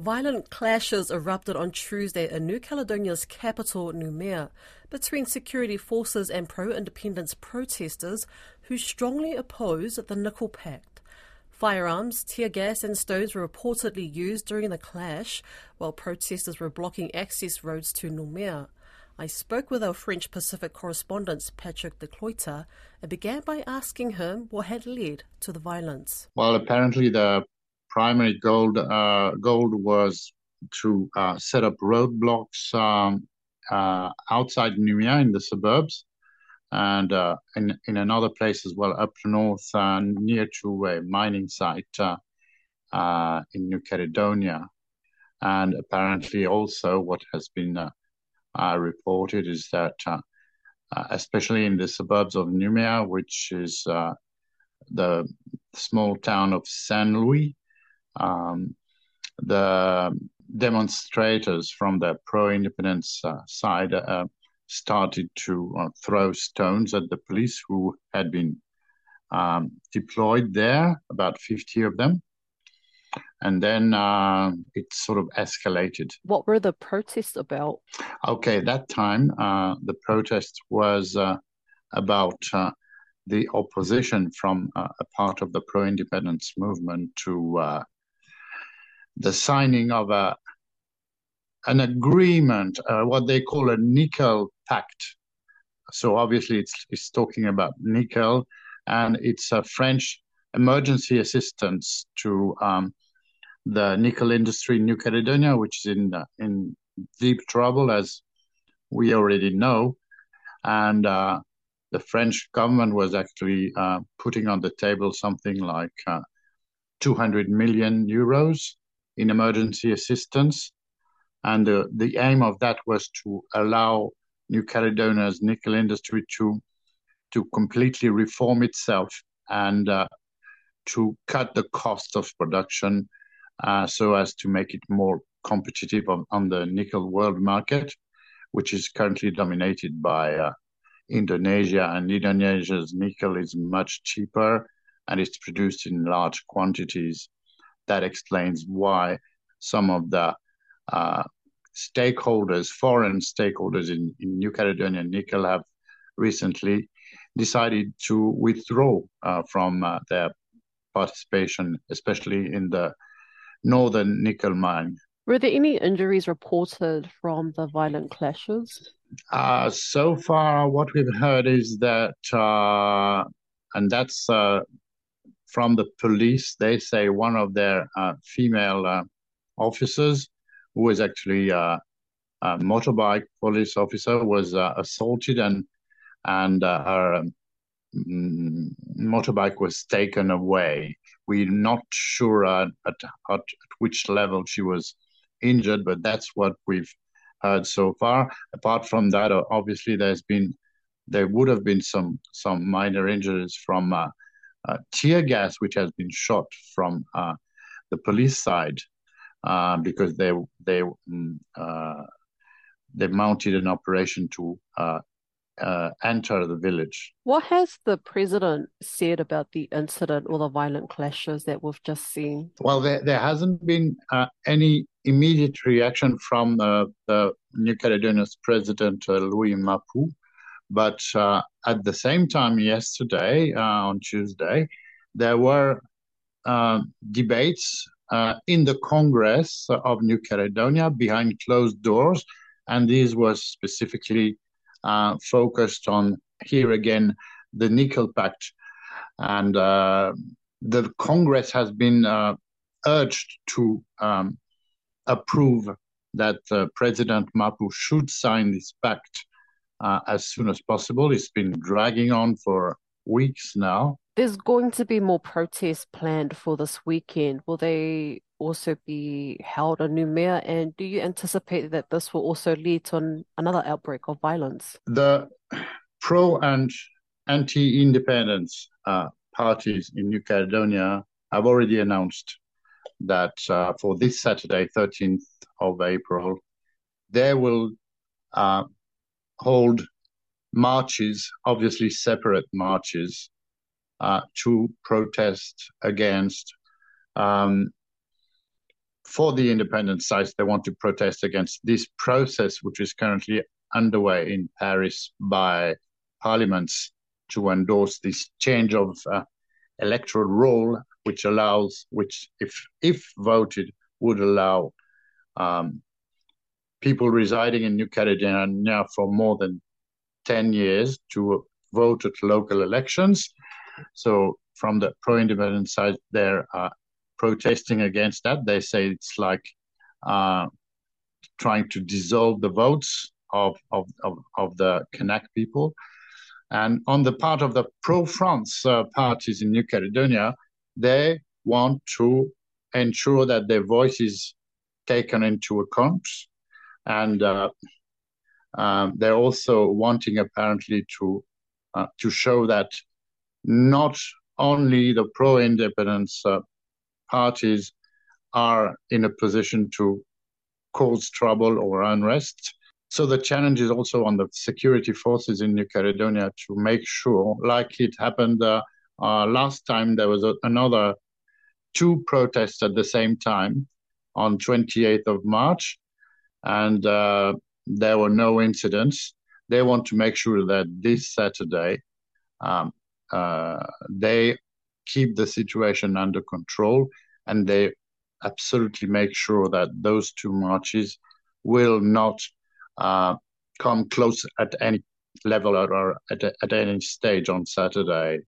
Violent clashes erupted on Tuesday in New Caledonia's capital, Noumea, between security forces and pro-independence protesters who strongly oppose the Nickel Pact. Firearms, tear gas and stones were reportedly used during the clash, while protesters were blocking access roads to Noumea. I spoke with our French Pacific correspondent, Patrick de Cloyter, and began by asking him what had led to the violence. Well, apparently the primary goal was to set up roadblocks outside Noumea in the suburbs, and in another place as well, up north, near to a mining site in New Caledonia. And apparently also what has been reported is that especially in the suburbs of Noumea, which is the small town of Saint Louis, the demonstrators from the pro-independence side started to throw stones at the police who had been deployed there, about 50 of them. And then it sort of escalated. What were the protests about? Okay, that time the protest was about the opposition from a part of the pro-independence movement to the signing of an agreement, what they call a nickel pact. So obviously it's talking about nickel, and it's a French emergency assistance to the nickel industry in New Caledonia, which is in deep trouble, as we already know. And the French government was actually putting on the table something like 200 million euros in emergency assistance. And the aim of that was to allow New Caledonia's nickel industry to completely reform itself and to cut the cost of production so as to make it more competitive on the nickel world market, which is currently dominated by Indonesia, and Indonesia's nickel is much cheaper and it's produced in large quantities. That explains why some of the stakeholders, foreign stakeholders in New Caledonia Nickel have recently decided to withdraw from their participation, especially in the northern nickel mine. Were there any injuries reported from the violent clashes? So far, what we've heard is that, and that's from the police, they say one of their female officers, who was actually a motorbike police officer, was assaulted, and her motorbike was taken away. We're not sure at which level she was injured, but that's what we've heard so far. Apart from that, obviously there would have been some minor injuries from tear gas, which has been shot from the police side because they mounted an operation to enter the village. What has the president said about the incident or the violent clashes that we've just seen? Well, there hasn't been any immediate reaction from the New Caledonia's president, Louis Mapou. But at the same time, yesterday, on Tuesday, there were debates in the Congress of New Caledonia behind closed doors, and these was specifically focused on, here again, the Nickel Pact. And the Congress has been urged to approve that President Mapou should sign this pact as soon as possible. It's been dragging on for weeks now. There's going to be more protests planned for this weekend. Will they also be held in Noumea? And do you anticipate that this will also lead to another outbreak of violence? The pro and anti-independence parties in New Caledonia have already announced that for this Saturday, 13th of April, they will hold marches, obviously separate marches, to protest against for the independent sites, they want to protest against this process, which is currently underway in Paris by parliaments to endorse this change of electoral roll, which if voted, would allow people residing in New Caledonia for more than 10 years to vote at local elections. So from the pro-independence side, they're protesting against that. They say it's like trying to dissolve the votes of the Kanak people. And on the part of the pro-France parties in New Caledonia, they want to ensure that their voice is taken into account. And they're also wanting apparently to show that not only the pro-independence parties are in a position to cause trouble or unrest. So the challenge is also on the security forces in New Caledonia to make sure, like it happened last time, there was another 2 protests at the same time on 28th of March, and there were no incidents. They want to make sure that this Saturday they keep the situation under control, and they absolutely make sure that those 2 marches will not come close at any level or at any stage on Saturday.